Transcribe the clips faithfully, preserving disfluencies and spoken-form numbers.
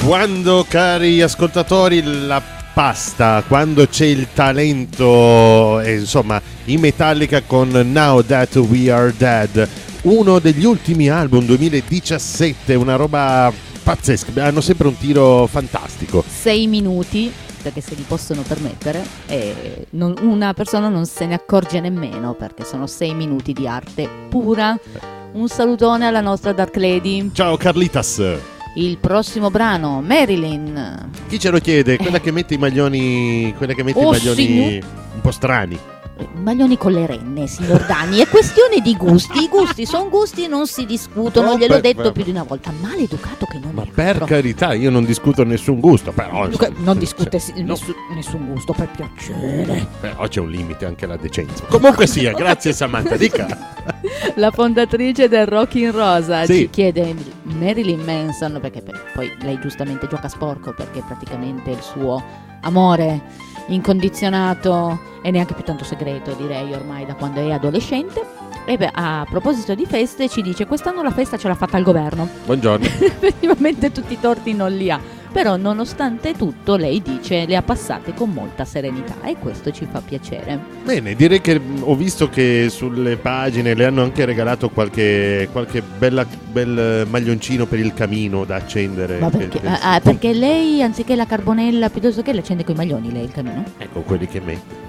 Quando, cari ascoltatori, la pasta, quando c'è il talento, eh, insomma, in Metallica con Now That We Are Dead, uno degli ultimi album duemiladiciassette, una roba pazzesca, hanno sempre un tiro fantastico. Sei minuti, perché se li possono permettere, e non, una persona non se ne accorge nemmeno, perché sono sei minuti di arte pura. Un salutone alla nostra Dark Lady. Ciao Carlitas. Il prossimo brano, Marilyn. Chi ce lo chiede? Quella che mette i maglioni, quella che mette Oh, i maglioni signor... un po' strani. Maglioni con le renne, signor Dani. È questione di gusti. I gusti sono gusti e non si discutono. Oh, Gliel'ho per, detto per, più di una volta. Maleducato che non ma è per altro. carità, io non discuto nessun gusto, però Luca, non discute cioè, nessun, no. nessun gusto, per piacere. Però c'è un limite anche alla decenza. Comunque sia, grazie Samantha, dica. La fondatrice del Rock in Rosa sì. ci chiede Marilyn Manson, perché poi lei giustamente gioca sporco, perché praticamente il suo amore incondizionato e neanche più tanto segreto, direi ormai da quando è adolescente. E beh, a proposito di feste ci dice: quest'anno la festa ce l'ha fatta il governo. Buongiorno. Effettivamente tutti i torti non li ha, però nonostante tutto lei dice le ha passate con molta serenità, e questo ci fa piacere. Bene, direi che ho visto che sulle pagine le hanno anche regalato qualche, qualche bella, bel maglioncino per il camino da accendere. Ma perché, per, per... ah, perché lei anziché la carbonella piuttosto che le accende coi maglioni lei il camino? Ecco quelli che mette.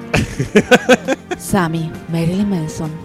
Sami, Marilyn Manson.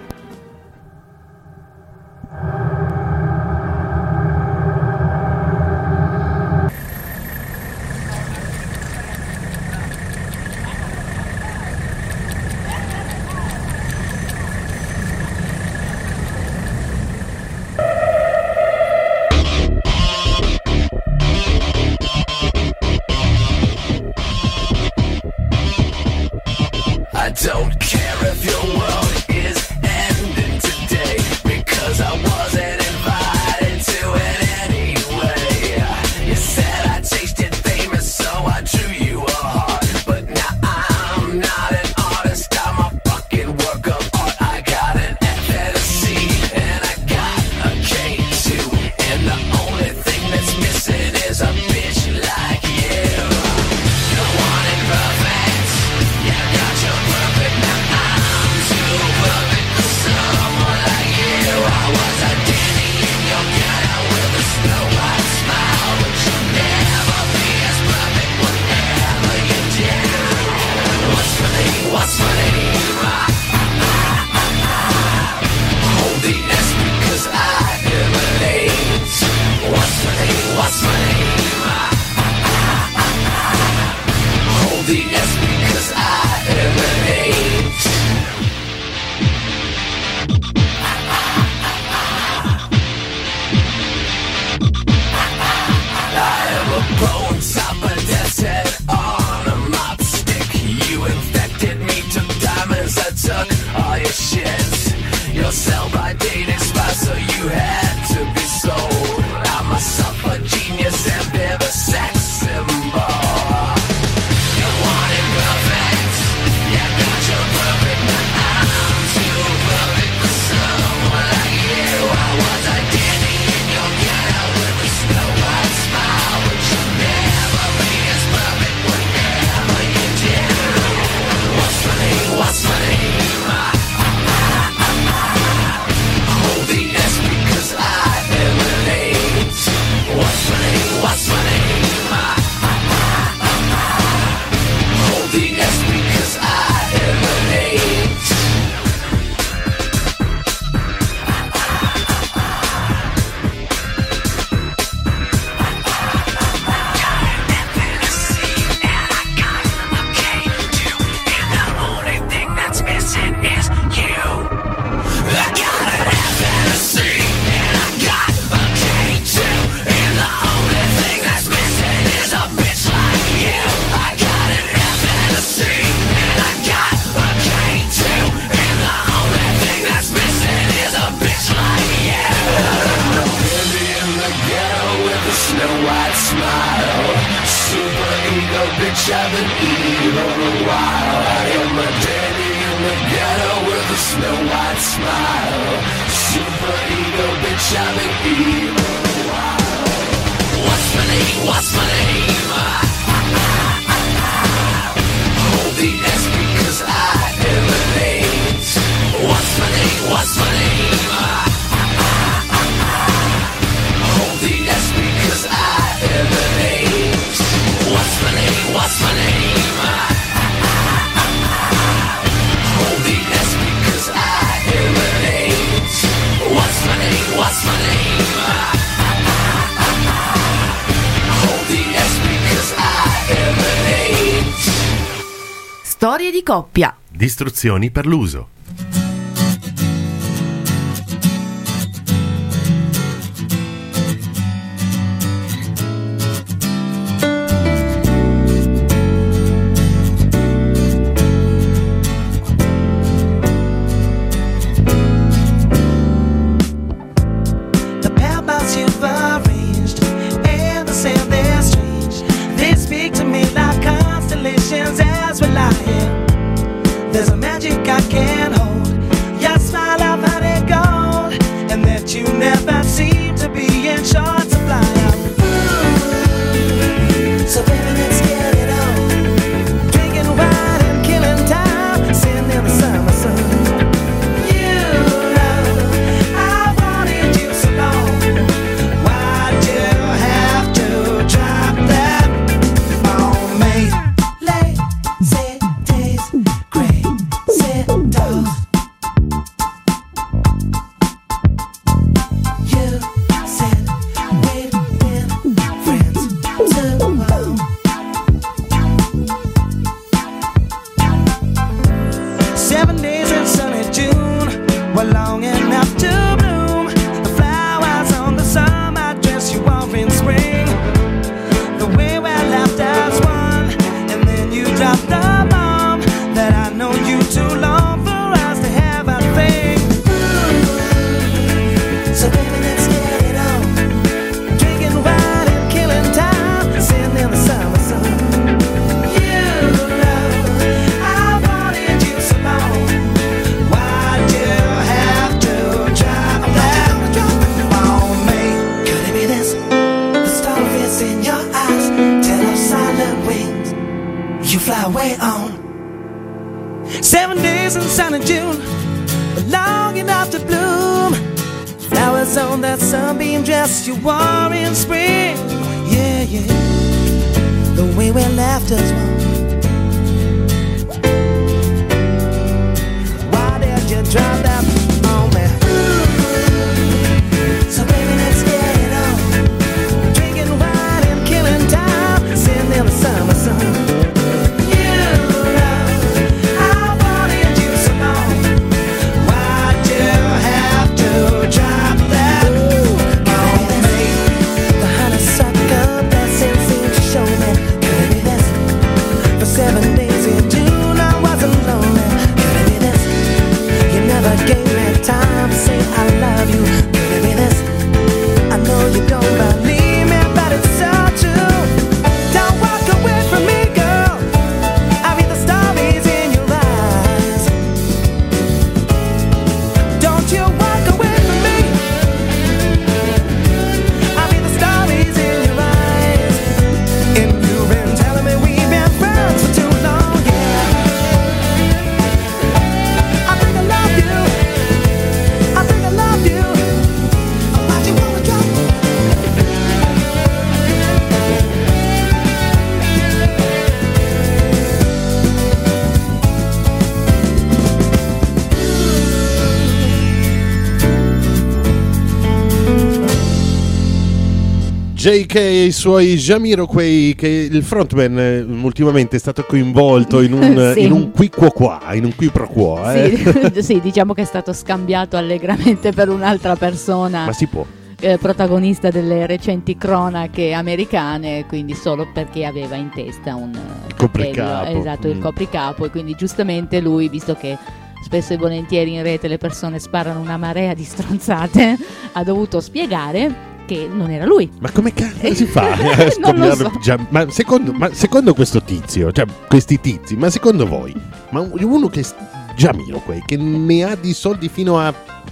Don't care if your world is ending today, because I wasn't invited to it anyway. You said I tasted famous, so I drew you a heart, but now I'm not an artist, I'm a fucking work of art. I got an F and a C, and I got a K too, and the only thing that's missing is a bitch like you. You want it perfect, you got your perfect. Now I'm too perfect for someone like you. I was a dandy in your ghetto with a snow white smile, but you'll never be as perfect whatever you do. What's my name? What's my name? Hold the S because I emanate. What's my name? What's my name? Hold the S because I emanate. I am a bone topper that's head on a mop stick. You infected me, took diamonds, I took all your shit. Your sell by date expired, so you had to be sold. I'm a suffer genius and they're the sex symbol. You want it perfect, you got your perfect, but I'm too perfect for someone like you. I was a dandy in your ghetto with a snow white smile, but you'll never be as perfect whatever you do. What's my name? What's my name? Hold the S because I emanate. What's my name? What's my name? Hold the S because I emanate. Bitch, I've been eating on a while. I am a daddy in the ghetto with a snow white smile. Super ego, bitch, I've been eating on a while. What's my name? What's my name? Hold the S because I emanate. What's my name? What's my name? Hold the S because I emanate. What's my name? What's my name? Hold the S because I emanate. What's my name? What's my name? Hold the S because I emanate. Storie di coppia. Distruzioni per l'uso. The paths you've arranged and the sand they're strange. They speak to me like constellations as we lie here. There's a magic I can't hold. Your smile I've had it gold, and that you never seem to be in short supply. So baby, let's get it on. Drinking wine and killing time, sitting in the summer sun. You know I wanted you so long. Why'd you have to drop that on me? Lazy days, crazy dogs. You said we'd been friends too long. Seven days in sunny June were long enough to bloom. The flowers on the summer dress you wore in spring. The way we laughed as one, and then you dropped the bomb that I know you too long for us to have a thing. So baby, let's get it on. Drinking wine and killing time, sitting in the summer sun. You know I wanted you so long. Why'd you have to drop that on me? Could it be this? The stories in your eyes tell of silent wings. You fly away on. Seven days in sunny June, long enough to bloom. Flowers on that sunbeam dress you wore in spring. Yeah, yeah. The way we laughed as one. Why did you drop that on me? So baby, let's get it on. Drinking wine and killing time, sitting in the summer sun. You know I wanted you so long. Why'd you have to drop that on me? The honeysuckle blessing seemed to show me. Could it be this? For seven days in June I wasn't lonely. Could it be this? You never gave me time to say I love you. Could it be this? I know you don't believe me, but it's so true. Don't walk away from me, girl. I read the stories in your eyes. Don't you walk away from me. I read the stories in your eyes. And you've been telling me we've been friends for too long, yeah. I think I love you. I think I love you. Why'd you wanna drop me? J K e i suoi Jamiroquai, che il frontman eh, ultimamente è stato coinvolto in un, Sì. in un qui quo qua, in un qui pro quo, eh. Sì, sì, diciamo che è stato scambiato allegramente per un'altra persona. Ma si può. eh, protagonista delle recenti cronache americane, quindi solo perché aveva in testa un eh, copricapo. cappello, esatto, il Mm. copricapo, e quindi giustamente lui, visto che spesso e volentieri in rete le persone sparano una marea di stronzate, ha dovuto spiegare che non era lui. Ma come cazzo si fa? a Non lo scoprirlo so. già- ma, secondo, ma secondo questo tizio, cioè questi tizi, ma secondo voi, ma uno che Jamiroquai, che ne ha di soldi fino a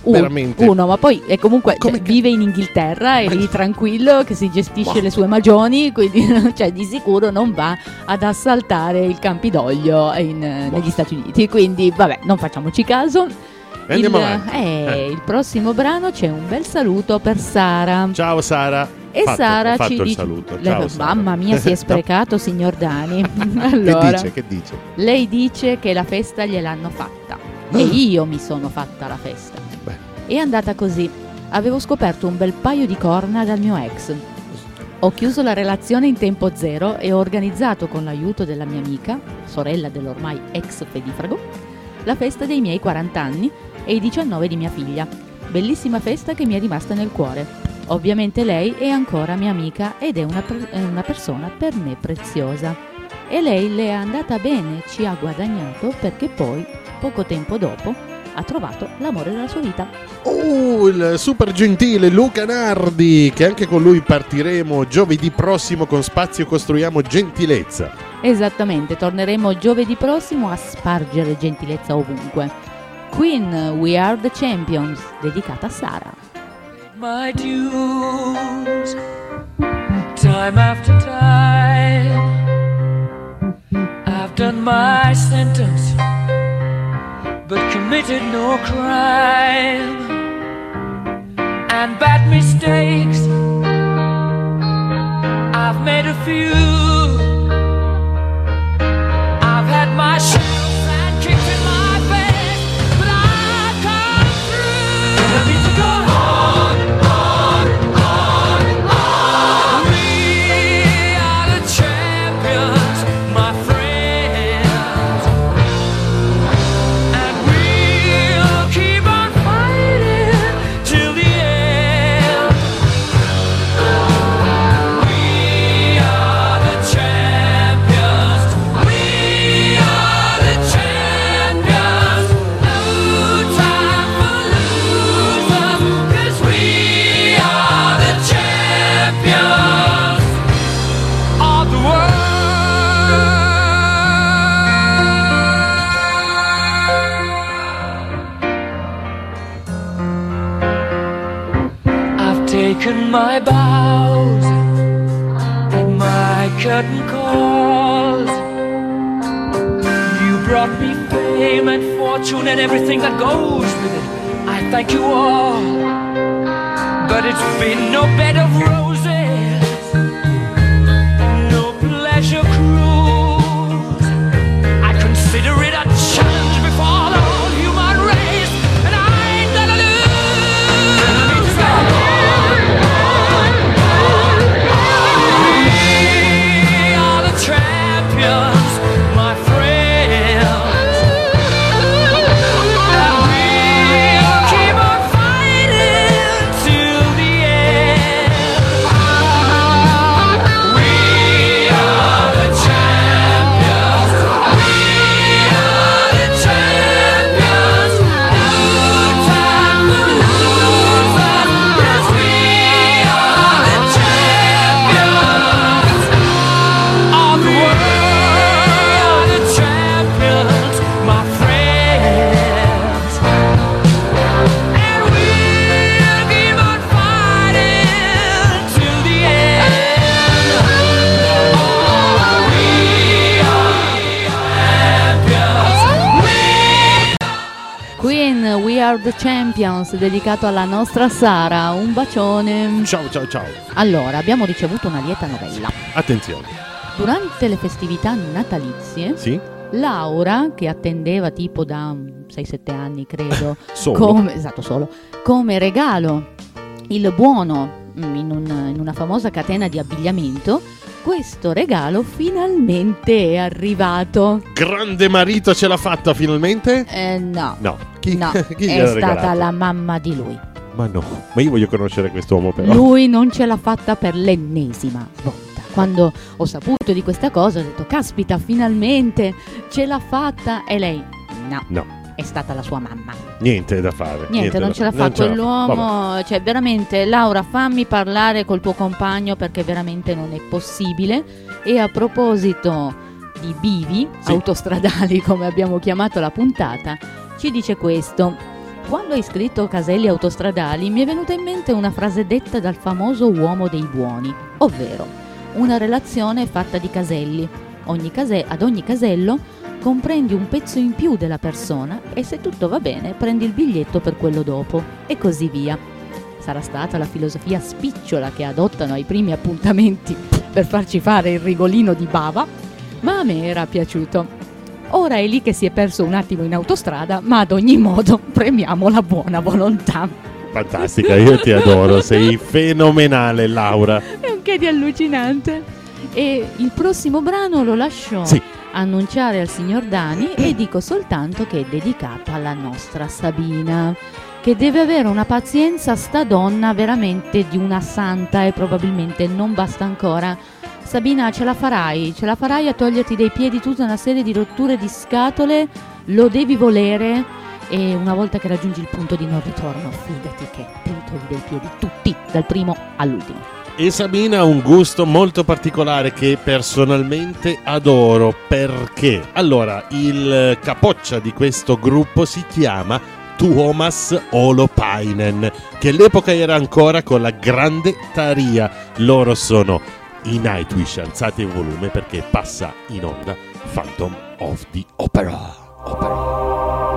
Un- veramente. Uno, ma poi è comunque Come cioè, che- vive in Inghilterra, è Ma- lì tranquillo, che si gestisce Boh. le sue magioni, quindi cioè, di sicuro non va ad assaltare il Campidoglio in, eh, Boh. negli Stati Uniti. Quindi vabbè, non facciamoci caso. E andiamo il, avanti. eh, Eh. il prossimo brano c'è un bel saluto per Sara. Ciao Sara. E Fatto, Sara ho fatto ci il dice: saluto. Le- Ciao, Sara. mamma mia, si è No. sprecato, signor Dani. Che Allora, dice? Che dice? lei dice che la festa gliel'hanno fatta e io mi sono fatta la festa. Beh. È andata così. Avevo scoperto un bel paio di corna dal mio ex. Ho chiuso la relazione in tempo zero e ho organizzato con l'aiuto della mia amica, sorella dell'ormai ex pedifrago, la festa dei miei quaranta anni e i diciannove di mia figlia. Bellissima festa che mi è rimasta nel cuore. Ovviamente lei è ancora mia amica ed è una, per- è una persona per me preziosa. E lei le è andata bene, ci ha guadagnato perché poi, poco tempo dopo, ha trovato l'amore della sua vita. Oh, il super gentile Luca Nardi, che anche con lui partiremo giovedì prossimo con Spazio Costruiamo Gentilezza. Esattamente, torneremo giovedì prossimo a spargere gentilezza ovunque. Queen, We Are the Champions, dedicata a Sara. My dues, time after time, I've done my sentence, but committed no crime, and bad mistakes, I've made a few, I've had my shadows and kicks in my face, but I've come through. I need to go on, on, on, on. We are the champions, my friends, and we'll keep on fighting till the end. We are the champions. We are the champions. No time for losers, 'cause we are the champions of the world. I've taken my bows and my curtain calls. You brought me fame and fortune and everything that goes with it. I thank you all, but it's been no bed of roses, no pleasure cruise. I consider it a challenge before the whole human race, and I ain't gonna lose. We are the champions, my friends, and we'll keep on fighting till the end. We are the champions. We are the champions. No time for losers, 'cause we are the champions of the world. The champions, my friends, and we'll keep on fighting till the end. Oh, we are champions. We Queen, We Are the Champions, dedicato alla nostra Sara. Un bacione. Ciao ciao ciao. Allora, abbiamo ricevuto una lieta novella. Attenzione. Durante le festività natalizie, Sì? Laura, che attendeva tipo da sei sette anni, credo, Solo. come, esatto, solo, come regalo il buono mm, in, un- in una famosa catena di abbigliamento, questo regalo finalmente è arrivato. Grande marito, ce l'ha fatta finalmente? Eh, no, No. Chi, no, chi è gliel'ha stata regalato? la mamma di lui. Ma no, ma io voglio conoscere quest'uomo però. Lui non ce l'ha fatta per l'ennesima volta. Quando ho saputo di questa cosa ho detto, caspita, finalmente ce l'ha fatta. E lei, no, No, è stata la sua mamma. niente da fare. Niente, non da- ce la fa non ce la quell'uomo. Cioè, veramente, Laura, fammi parlare col tuo compagno perché veramente non è possibile. E a proposito di bivi Sì. autostradali, come abbiamo chiamato la puntata, ci dice questo. Quando hai scritto Caselli autostradali mi è venuta in mente una frase detta dal famoso uomo dei buoni, ovvero una relazione fatta di caselli. Ogni case- ad ogni casello comprendi un pezzo in più della persona e se tutto va bene prendi il biglietto per quello dopo e così via. Sarà stata la filosofia spicciola che adottano ai primi appuntamenti per farci fare il rigolino di bava, ma a me era piaciuto. Ora è lì che si è perso un attimo in autostrada, ma ad ogni modo premiamo la buona volontà. Fantastica, io ti adoro, sei fenomenale, Laura. È un che di allucinante. E il prossimo brano lo lascio Sì. annunciare al signor Dani e dico soltanto che è dedicato alla nostra Sabina, che deve avere una pazienza sta donna veramente di una santa e probabilmente non basta ancora. Sabina, ce la farai, ce la farai a toglierti dai piedi tutta una serie di rotture di scatole, lo devi volere e una volta che raggiungi il punto di non ritorno, fidati che te li togli dai piedi tutti, dal primo all'ultimo. E Sabina ha un gusto molto particolare che personalmente adoro, perché allora il capoccia di questo gruppo si chiama Tuomas Holopainen, che all'epoca era ancora con la grande Taria. Loro sono i Nightwish, alzate il volume perché passa in onda Phantom of the Opera. Opera.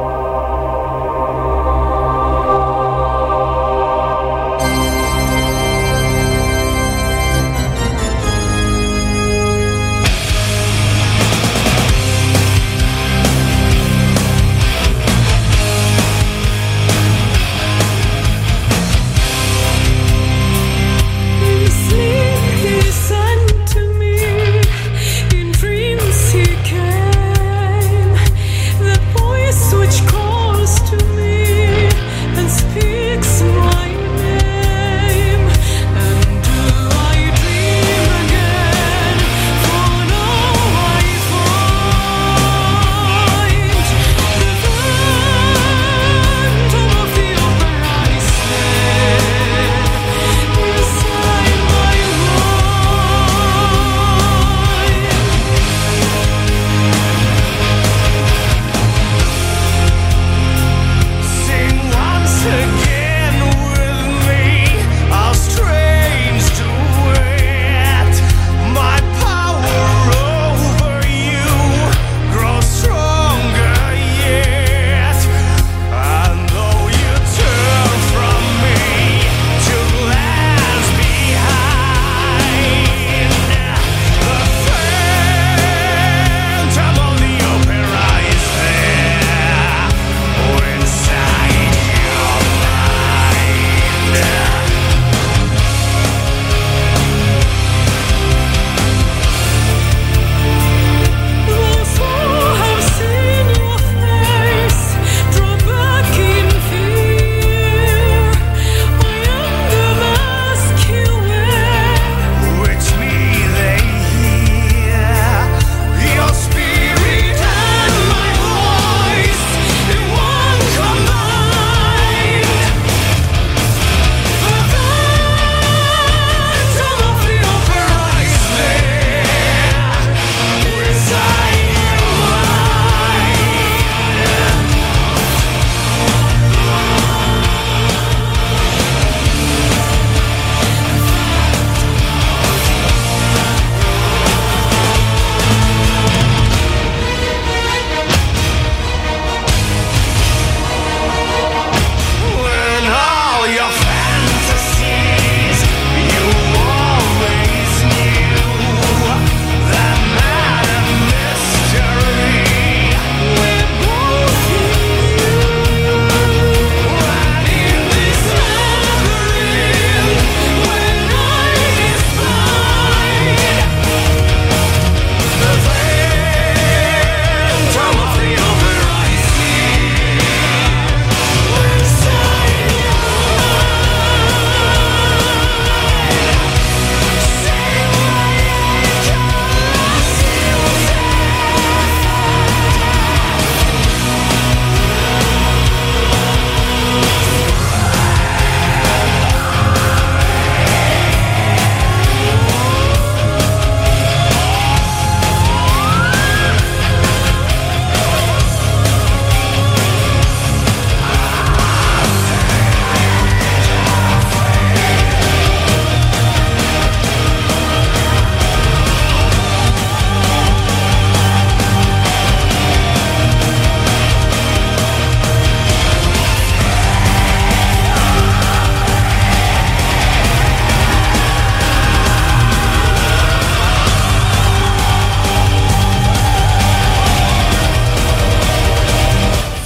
In sleep he sent to me, in dreams he came, the boy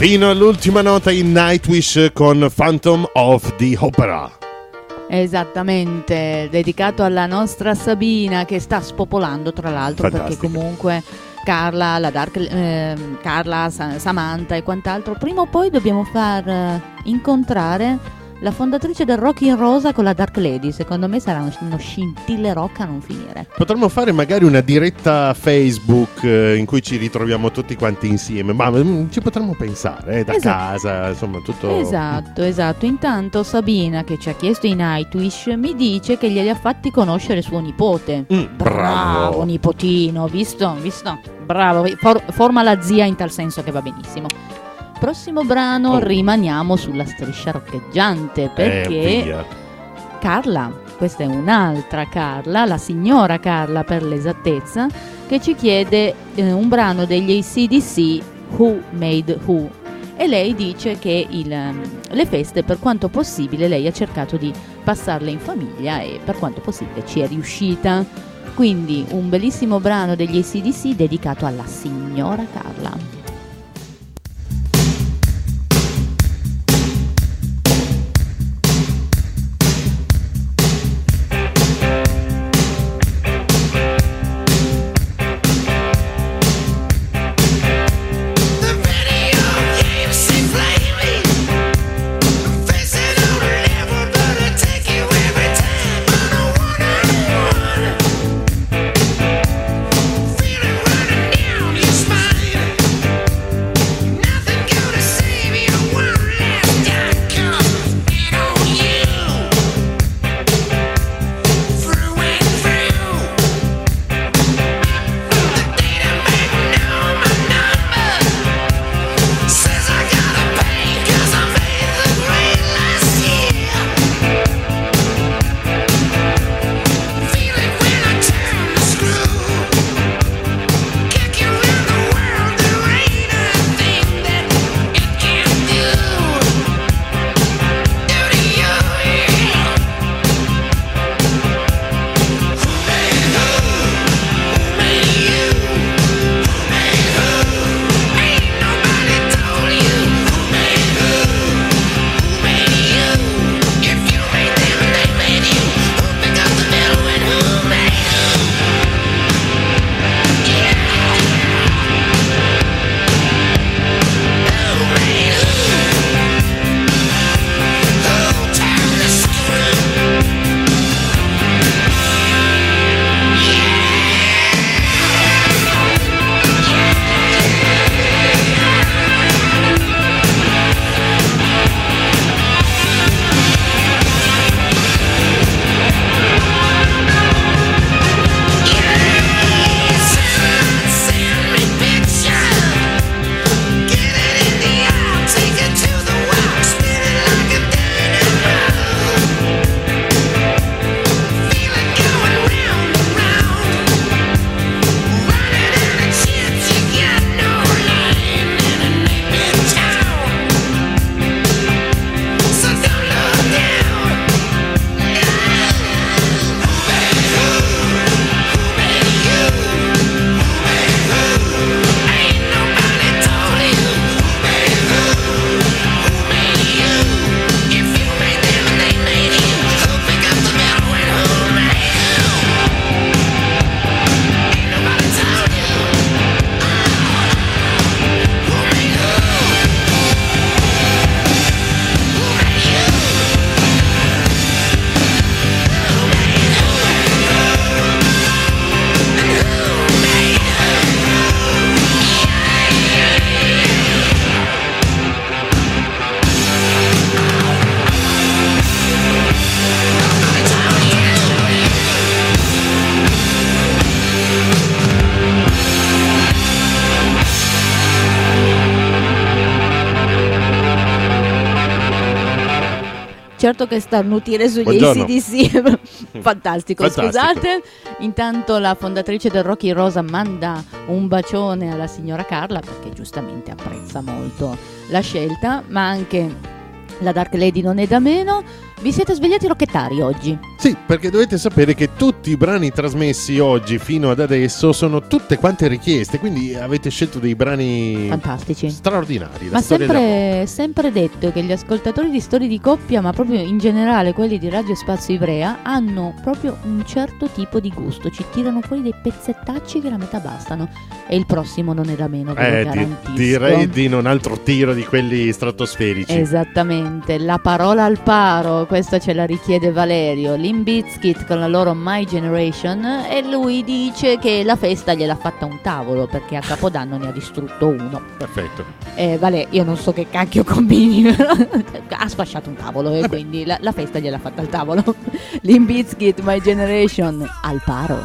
Fino all'ultima nota in Nightwish con Phantom of the Opera. Esattamente, dedicato alla nostra Sabina che sta spopolando, tra l'altro, Fantastico. perché comunque Carla, la Dark, ehm, Carla, Sa- Samantha e quant'altro, prima o poi dobbiamo far eh, incontrare la fondatrice del Rock in Rosa con la Dark Lady. Secondo me sarà uno, uno scintille rock a non finire. Potremmo fare magari una diretta Facebook eh, in cui ci ritroviamo tutti quanti insieme, ma mm, ci potremmo pensare eh, da Esatto. casa, insomma, tutto. Esatto, esatto. Intanto Sabina, che ci ha chiesto i Nightwish, mi dice che glieli ha fatti conoscere suo nipote. Mm, bravo. Nipotino, visto? Visto? Bravo, For- forma la zia in tal senso che va benissimo. Prossimo brano, Oh. rimaniamo sulla striscia roccheggiante, perché Eh, via. Carla, questa è un'altra Carla, la signora Carla per l'esattezza, che ci chiede eh, un brano degli A C D C, Who Made Who, e lei dice che il, ehm, le feste, per quanto possibile, lei ha cercato di passarle in famiglia e per quanto possibile ci è riuscita. Quindi un bellissimo brano degli A C D C dedicato alla signora Carla. The video games seem flaming. I'm facing on a level, but I take you every time on a one-on-one. Feeling running down your spine. Nothing gonna save you one last time, 'cause it on you. Through and through. The data bank know my number. Says I gotta pay 'cause I made the grade last year. Feel it when I turn the screw. Kick you around the world, there ain't a thing that it can't do. Do to you, yeah. Who made who? Who made you? Who made who? Ain't nobody told you. Who made who? Who made you? If you made them and they made you, who picked up the middle and who made who? Yeah. Who made who? Who turned the screw? Send me picture. Get it in the eye, take it to the wall, spin it like a dynamo. Feel it going round and round. Running out of chips, you got no line in a naked town. So don't look down. No. Who made who? Who made you? Ain't nobody told you. Who made who? Who made you? If you made them and they made you, who picked up the middle and who made who? Ain't nobody told you. Who made who? Who made you? Who made who? And who made Certo che starnutire sugli Buongiorno. A C D C fantastico, Fantastico. scusate. Intanto la fondatrice del Rock in Rosa manda un bacione alla signora Carla, perché giustamente apprezza molto la scelta, ma anche la Dark Lady non è da meno. Vi siete svegliati rocchettari oggi? Sì, perché dovete sapere che tutti i brani trasmessi oggi fino ad adesso sono tutte quante richieste, quindi avete scelto dei brani Fantastici. straordinari. La Ma storia della sempre, sempre detto che gli ascoltatori di Storie di Coppia, ma proprio in generale quelli di Radio Spazio Ivrea, hanno proprio un certo tipo di gusto. Ci tirano fuori dei pezzettacci che la metà bastano. E il prossimo non è da meno, ve lo Eh, di- garantisco. direi di non altro tiro di quelli stratosferici. Esattamente, la parola al paro, questa ce la richiede Valerio, Limp Bizkit con la loro My Generation, e lui dice che la festa gliel'ha fatta un tavolo perché a Capodanno ne ha distrutto uno. Perfetto. Eh, vale, io non so che cacchio combini, ha sfasciato un tavolo e quindi la, la festa gliel'ha fatta al tavolo. Limp Bizkit, My Generation, al paro.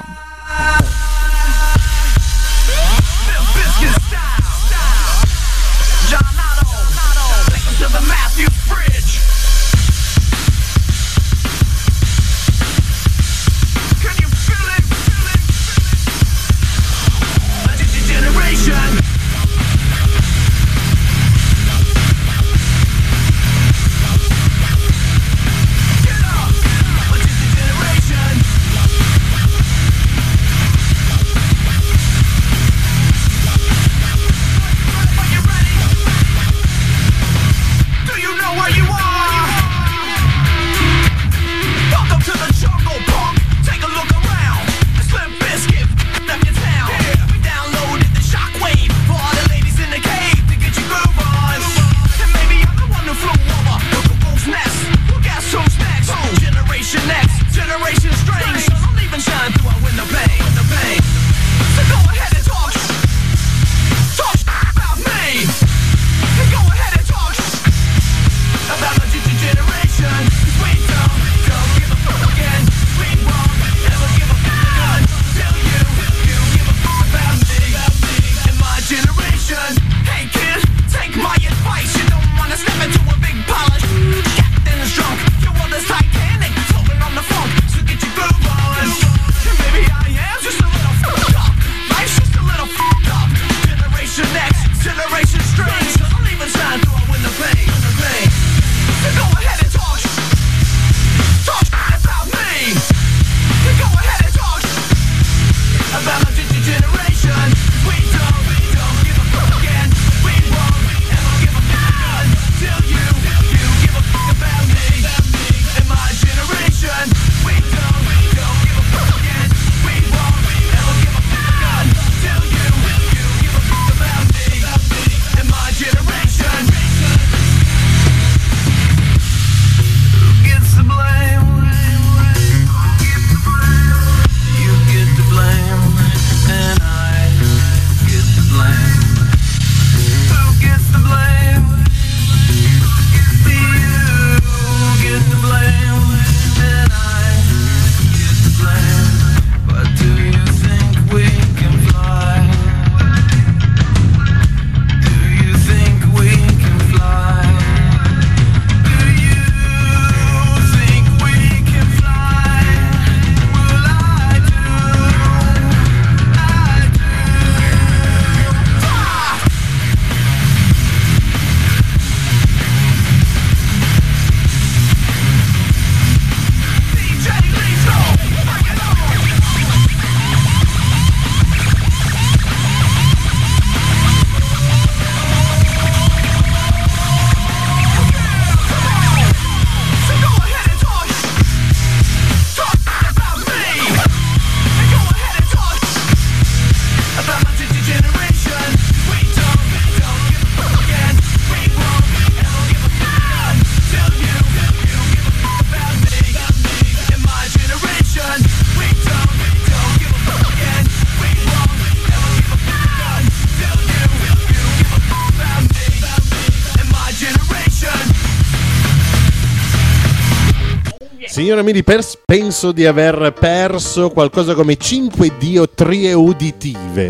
Signora Mili Pers, penso di aver perso qualcosa come cinque diotrie uditive.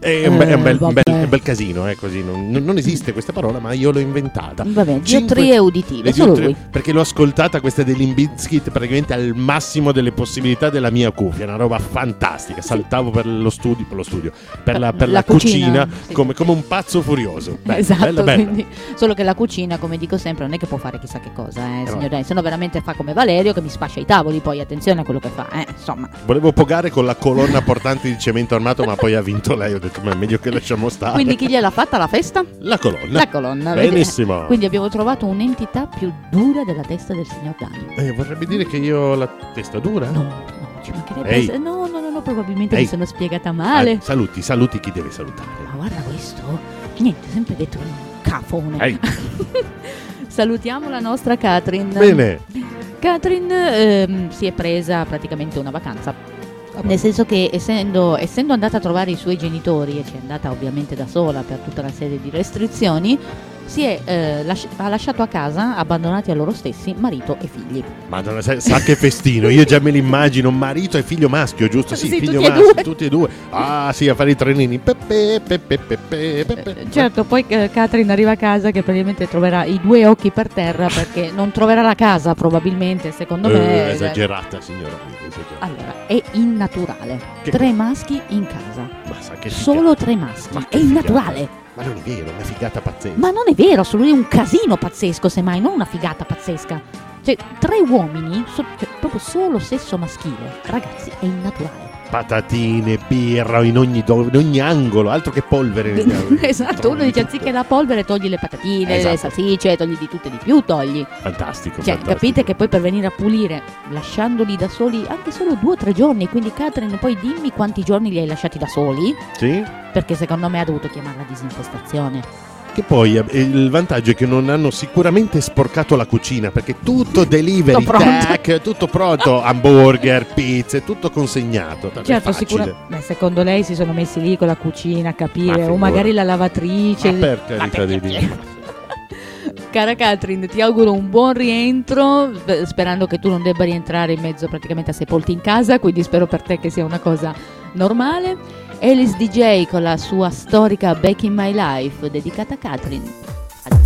È un, be- è un bel, Eh, un bel- vabbè. un bel casino, eh, così. Non, non esiste questa parola, ma io l'ho inventata. Vabbè, Cinque- diottrie uditive, le solo diottrie- lui. Perché l'ho ascoltata questa dei Limp Bizkit praticamente al massimo delle possibilità della mia cuffia, una roba fantastica. Saltavo per lo studio, per lo studio, per la, per La la cucina, cucina, sì. come, come un pazzo furioso. Bella, Esatto, bella, bella. quindi- solo che la cucina, come dico sempre, non è che può fare chissà che cosa, eh, Eh, signore, se no veramente fa come Valerio che mi sfascia i tavoli, poi attenzione a quello che fa, eh, insomma. Volevo pogare con la colonna portante di cemento armato, ma poi ha vinto lei. Ho detto, ma è meglio che lasciamo stare. Quindi chi gliel'ha fatta la festa? La colonna. La colonna. vedi? Benissimo. Quindi abbiamo trovato un'entità più dura della testa del signor Dani. Eh, vorrebbe dire che io ho la testa dura? No, no, ci mancherebbe. Ehi. essere- No, no, no, no, probabilmente Ehi. mi sono spiegata male. Ah, saluti, saluti chi deve salutare. Ma guarda questo. Niente, sempre detto un cafone. Ehi. Salutiamo la nostra Catherine. Bene. Catherine ehm, si è presa praticamente una vacanza. Nel senso che essendo, essendo andata a trovare i suoi genitori e ci è andata ovviamente da sola per tutta una serie di restrizioni, si è, eh, lasci- ha lasciato a casa, abbandonati a loro stessi, marito e figli. Madonna, sa, sa che festino, io già me l'immagino, marito e figlio maschio, giusto? Sì, Sì, figlio tutti e maschio, due. tutti e due. Ah, sì, a fare i trenini. Pepe, pepe, pepe, pepe. Eh, Certo, poi eh, Catherine arriva a casa che probabilmente troverà i due occhi per terra perché non troverà la casa probabilmente, secondo Eh, me. esagerata, signora. Esagerata. Allora, è innaturale. Che Tre maschi in casa. Ma sa che figa- Solo tre maschi. Ma che È figata. innaturale. Ma non è vero, è una figata pazzesca. Ma non è vero, solo è un casino pazzesco, semmai, non una figata pazzesca. Cioè, tre uomini, so- cioè, proprio solo sesso maschile. Ragazzi, è innaturale. Patatine, birra in ogni, do- in ogni angolo, altro che polvere. Esatto, uno dice anziché la polvere togli le patatine, Esatto. le salsicce, togli di tutto e di più, togli. Fantastico, Cioè, fantastico. capite che poi per venire a pulire, lasciandoli da soli anche solo due o tre giorni, quindi Catherine, poi dimmi quanti giorni li hai lasciati da soli, Sì? perché secondo me ha dovuto chiamarla disinfestazione. Che poi eh, il vantaggio è che non hanno sicuramente sporcato la cucina, perché tutto delivery, Tutto pronto. tac, tutto pronto, hamburger, pizze, tutto consegnato. È Certo, facile. sicuramente. Secondo lei si sono messi lì con la cucina a Ma capire, o figura. magari la lavatrice. Ma per carità di Dio. Cara Catherine, ti auguro un buon rientro, beh, sperando che tu non debba rientrare in mezzo praticamente a sepolti in casa, quindi spero per te che sia una cosa normale. Alice D J con la sua storica Back in My Life dedicata a Catherine. Catherine.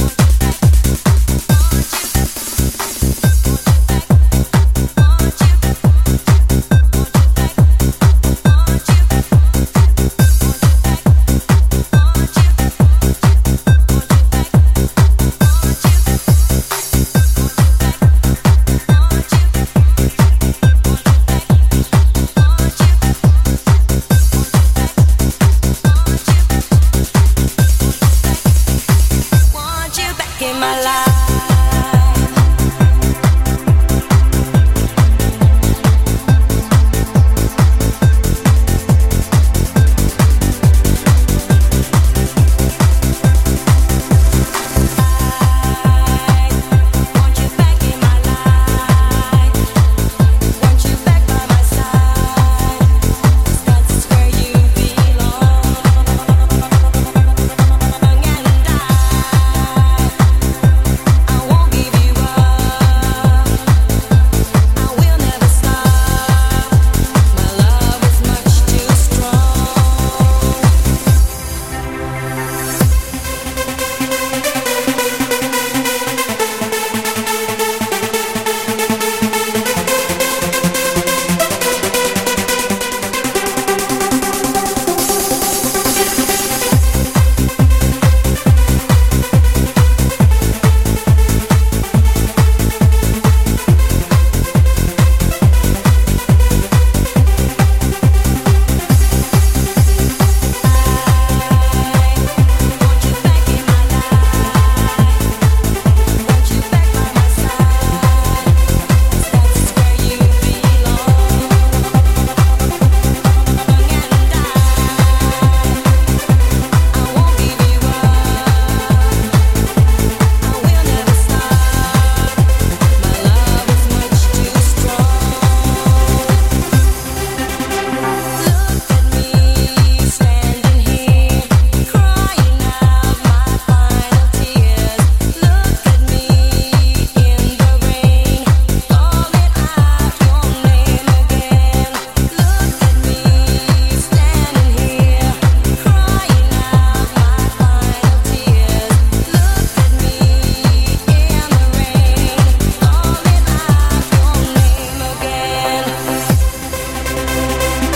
Want you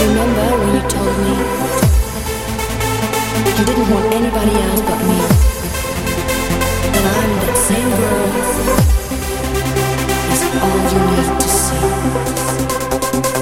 Remember when you told me you didn't want anybody else but me? That I'm that same girl is all you need to see.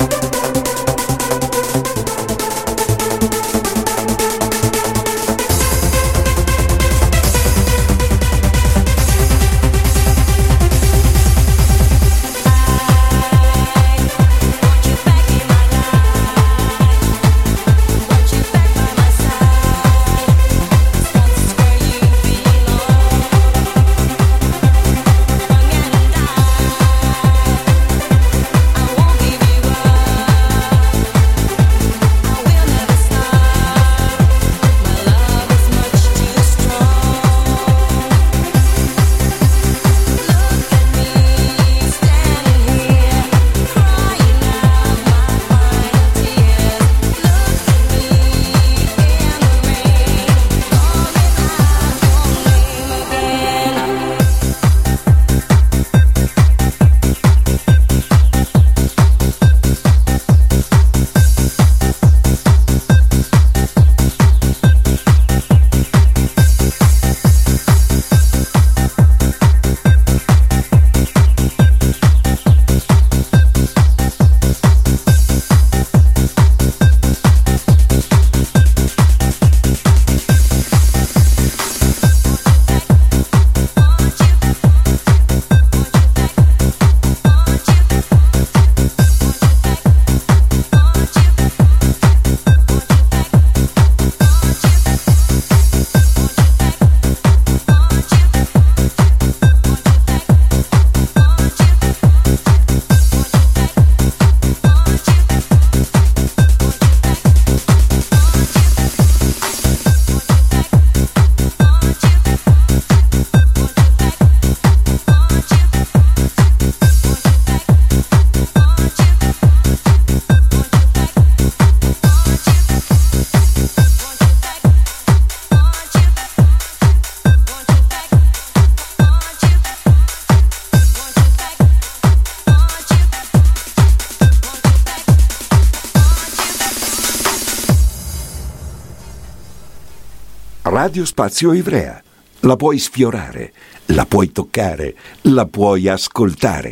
Radio Spazio Ivrea. La puoi sfiorare, la puoi toccare, la puoi ascoltare.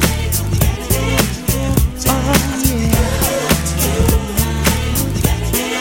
Oh yeah.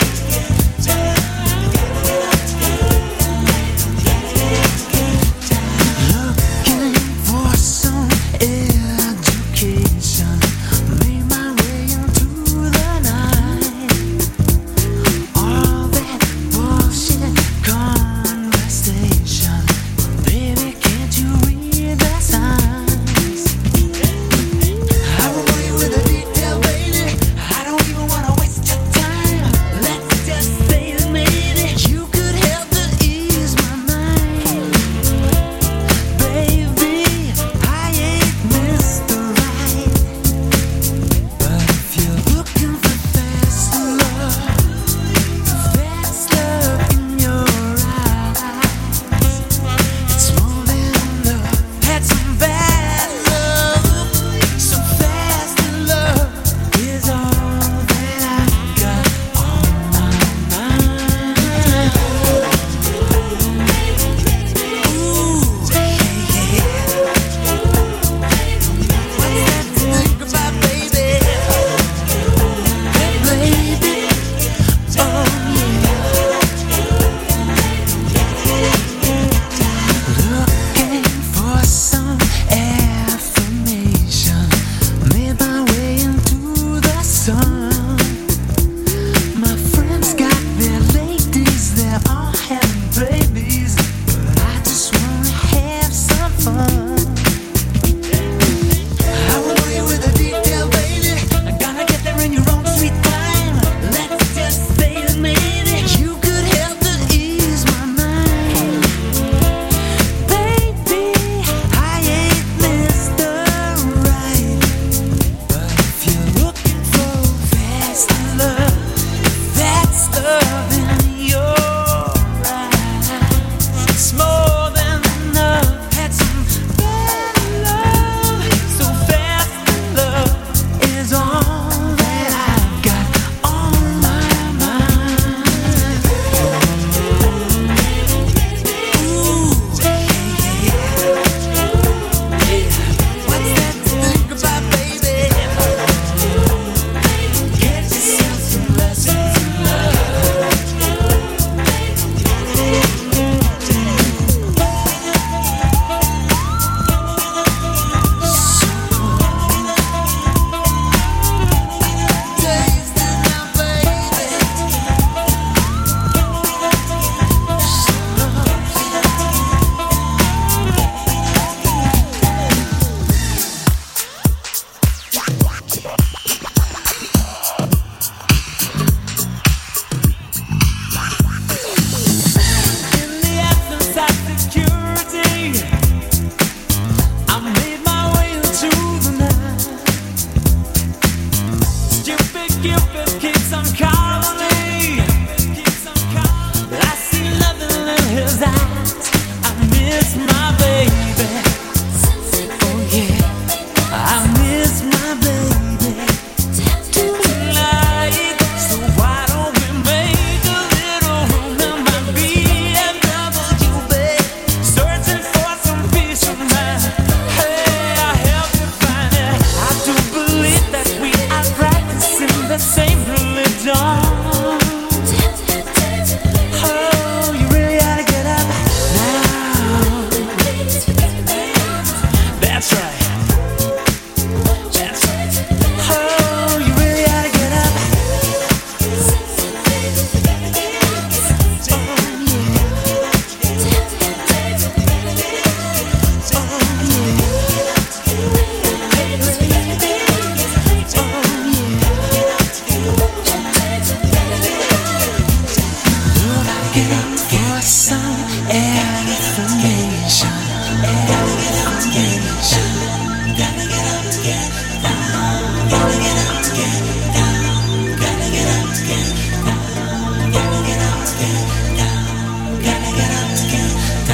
for some information. Information. Gotta get up to get down. Gotta get up to get down. Gotta get up to get down. Gotta get up to get down. Gotta get up to get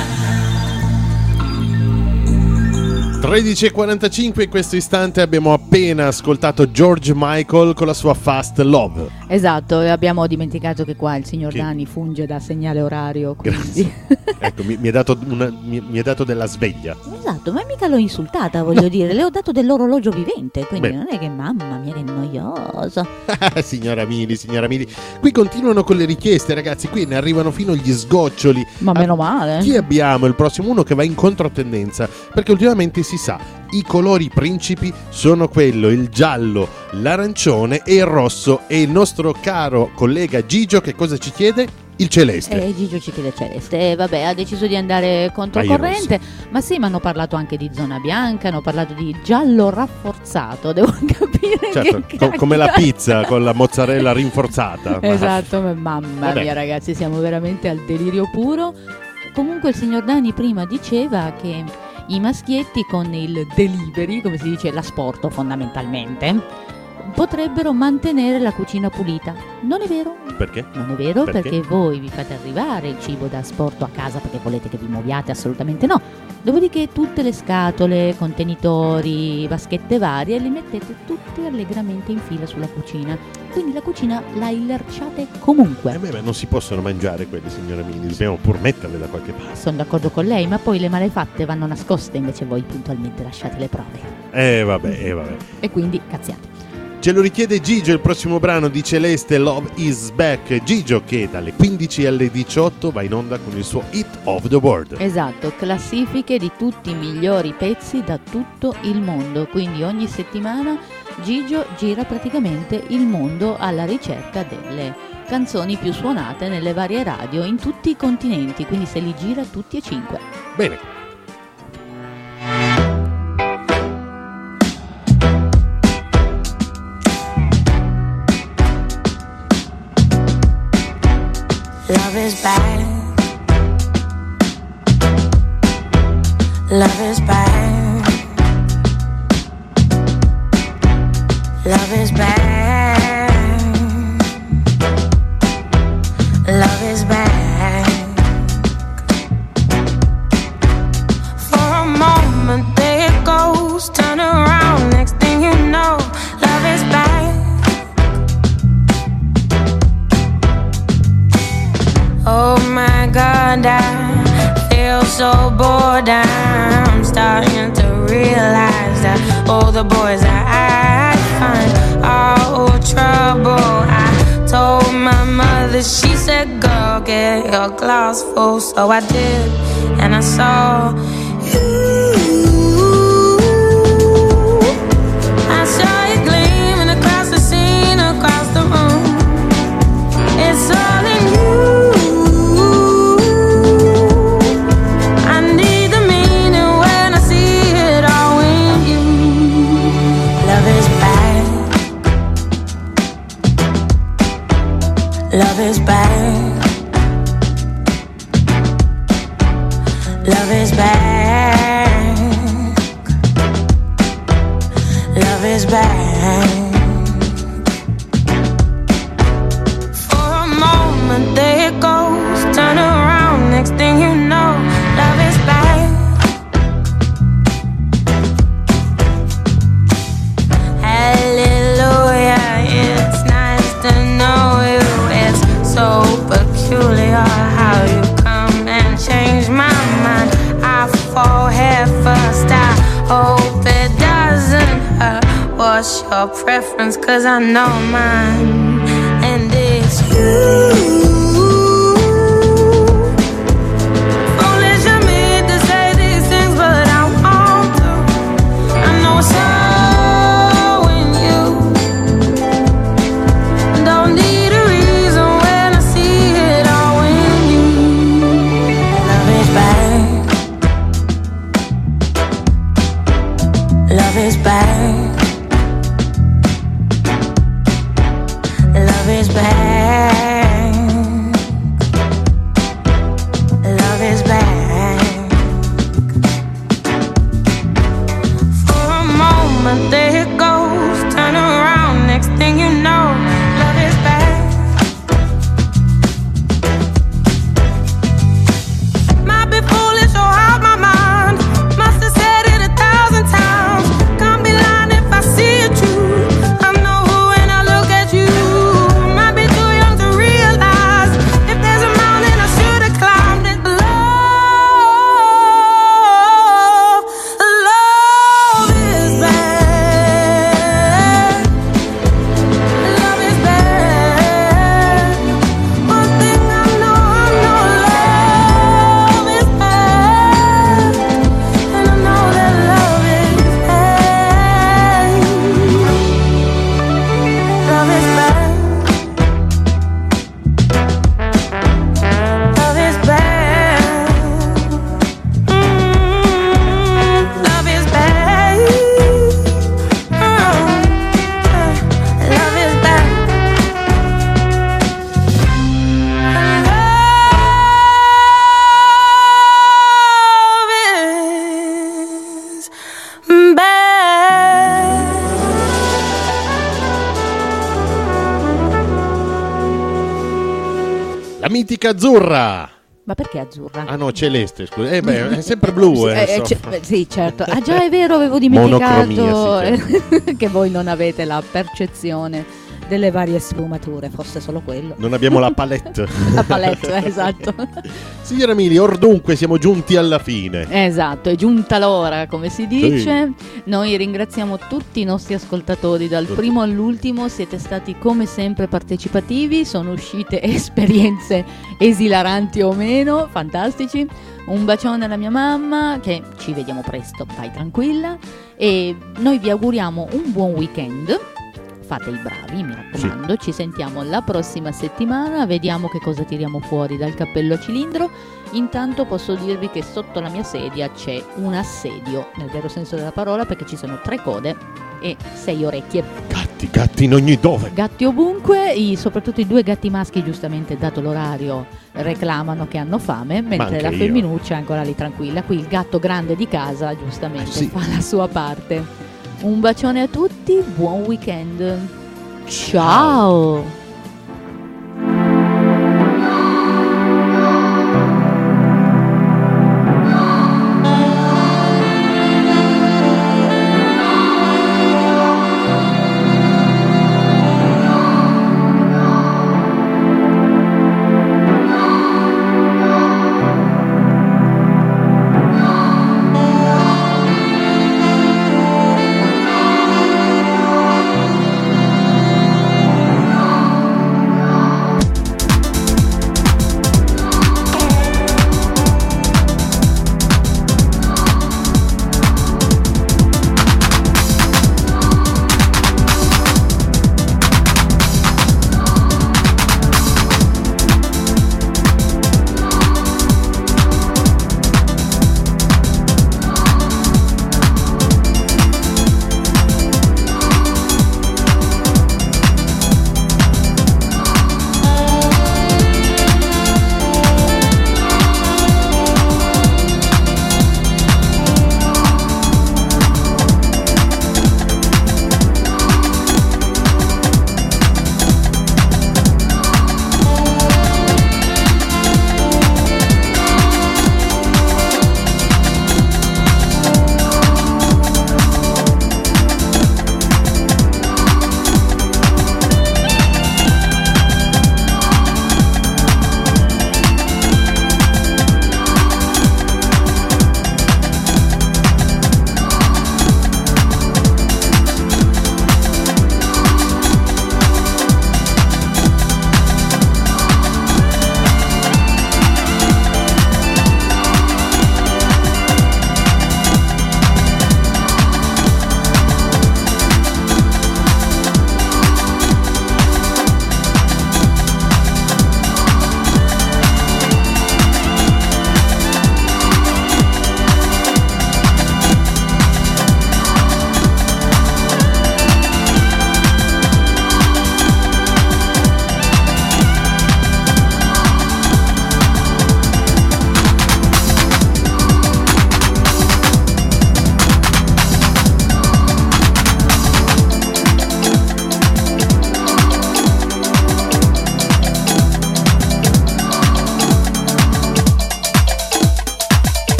tredici e quarantacinque in questo istante abbiamo appena ascoltato George Michael con la sua Fast Love. Esatto, e abbiamo dimenticato che qua il signor Che- Dani funge da segnale orario, quindi... Ecco, mi, mi, è dato una, mi, mi è dato della sveglia. Esatto, ma mica l'ho insultata, voglio dire, le ho dato dell'orologio vivente, quindi Beh. non è che mamma mia che noiosa. Signora Mili, signora Mili. Qui continuano con le richieste, ragazzi. Qui ne arrivano fino agli sgoccioli. Ma Ah, meno male. Chi abbiamo il prossimo? Uno che va in controtendenza, perché ultimamente si sa, i colori principi sono quello, il giallo, l'arancione e il rosso. E il nostro caro collega Gigio che cosa ci chiede? Il celeste. Eh, Gigio ci chiede celeste, eh, vabbè, ha deciso di andare controcorrente, ma sì, ma hanno parlato anche di zona bianca, hanno parlato di giallo rafforzato, devo capire Certo, che co- come la cacchio- pizza con la mozzarella rinforzata. Esatto, ma mamma Vabbè. mia ragazzi, siamo veramente al delirio puro. Comunque il signor Dani prima diceva che i maschietti con il delivery, come si dice, l'asporto fondamentalmente, potrebbero mantenere la cucina pulita. Non è vero? Perché? Non è vero Perché? perché voi vi fate arrivare il cibo da asporto a casa perché volete che vi muoviate? Assolutamente no. Dopodiché tutte le scatole, contenitori, vaschette varie li mettete tutti allegramente in fila sulla cucina. Quindi la cucina la illerciate comunque. Eh beh, ma non si possono mangiare quelli, signora Mini, dobbiamo pur metterle da qualche parte. Sono d'accordo con lei, ma poi le malefatte vanno nascoste, invece voi puntualmente lasciate le prove. Eh vabbè, eh vabbè. E quindi cazziate. Ce lo richiede Gigio, il prossimo brano di Celeste, Love is Back. Gigio che dalle quindici alle diciotto va in onda con il suo Hit of the World. Esatto, classifiche di tutti i migliori pezzi da tutto il mondo. Quindi ogni settimana Gigio gira praticamente il mondo alla ricerca delle canzoni più suonate nelle varie radio in tutti i continenti, quindi se li gira tutti e cinque. Bene. Love is bad. Love is bad. Love is bad. Love is bad. For a moment there it goes, turn around, next thing you know, love is bad. Oh my God, I feel so bored. I'm starting to realize that all the boys that I find are all trouble. I told my mother, she said, girl, get your glass full. So I did, and I saw you. I saw you gleaming across the scene, across the room. It's all in you. Love is bad. Love is bad. Love is bad. For a moment there it goes, turn around, next thing you know, love is bad. Hallelujah, it's nice to know you. So peculiar how you come and change my mind. I fall head first, I hope it doesn't hurt. What's your preference? Cause I know mine, and it's you. Foolish of me to say these things, but I want to. I know it's so in you. Don't need a reason. Love is bad. Love is bad. mitica azzurra. Ma perché azzurra? Ah no, celeste, scusa. Eh beh, è sempre blu, eh, Eh, so. c- beh, sì, certo. Ah già, è vero, avevo dimenticato Monocromia, sì, che voi non avete la percezione delle varie sfumature, forse solo quello. Non abbiamo la palette. La palette, esatto. Signora Mili, or dunque siamo giunti alla fine. Esatto, è giunta l'ora, come si dice. Noi ringraziamo tutti i nostri ascoltatori, dal Tutti. primo all'ultimo, siete stati come sempre partecipativi, sono uscite esperienze esilaranti o meno, fantastici. Un bacione alla mia mamma, che ci vediamo presto, vai tranquilla. E noi vi auguriamo un buon weekend. Fate i bravi, mi raccomando. Ci sentiamo la prossima settimana, vediamo che cosa tiriamo fuori dal cappello a cilindro. Intanto posso dirvi che sotto la mia sedia c'è un assedio, nel vero senso della parola, perché ci sono tre code e sei orecchie. Gatti, gatti in ogni dove. Gatti ovunque, i- soprattutto i due gatti maschi, giustamente dato l'orario, reclamano che hanno fame, mentre anche la io. femminuccia è ancora lì tranquilla. Qui il gatto grande di casa, giustamente, Eh sì. fa la sua parte. Un bacione a tutti, buon weekend. Ciao.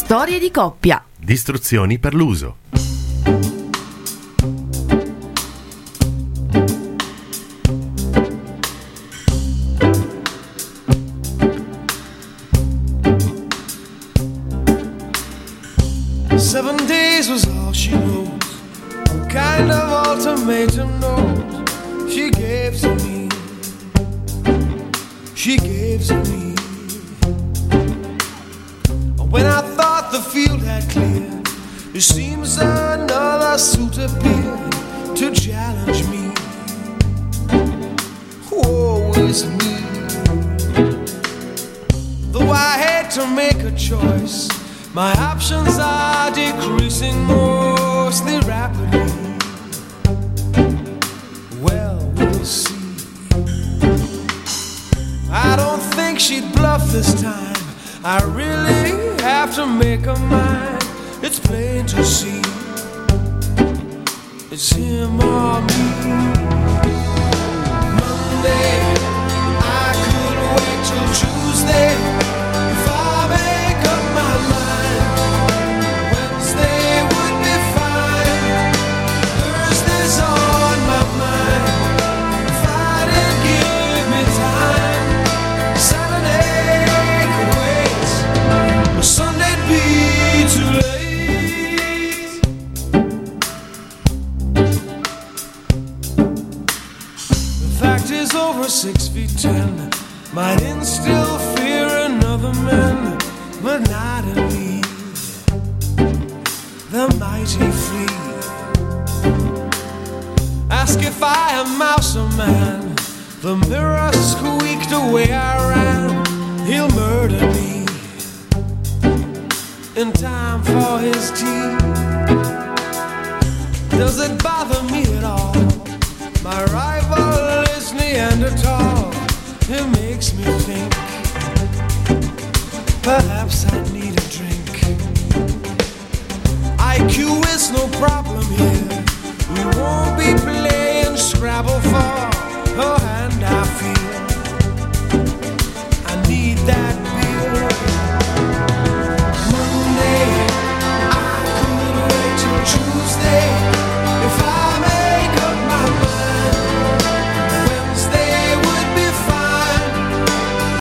Storie di coppia. Distruzioni per l'uso. Seven days was all she wrote, kind of ultimatum note she gave to me. She gave to me. When I thought the field had cleared, it seems another suit appeared to challenge me. Woe is me. Though I had to make a choice, my options are decreasing mostly rapidly. Well, we'll see. I don't think she'd bluff this time. I really have to make a mind. It's plain to see. It's him or me. Monday, I could wait till Tuesday. If I make up my mind, Wednesday would be fine. Thursday's on my mind. Friday give me time. Saturday could wait, but Sunday'd be too late. The fact is, over six feet ten might instill fear in other men, but not in me. The mighty flee. Ask if I am mouse or man. The mirror squeaked away I ran. He'll murder me in time for his tea. Does it bother me at all? My rival is Neanderthal. It makes me think perhaps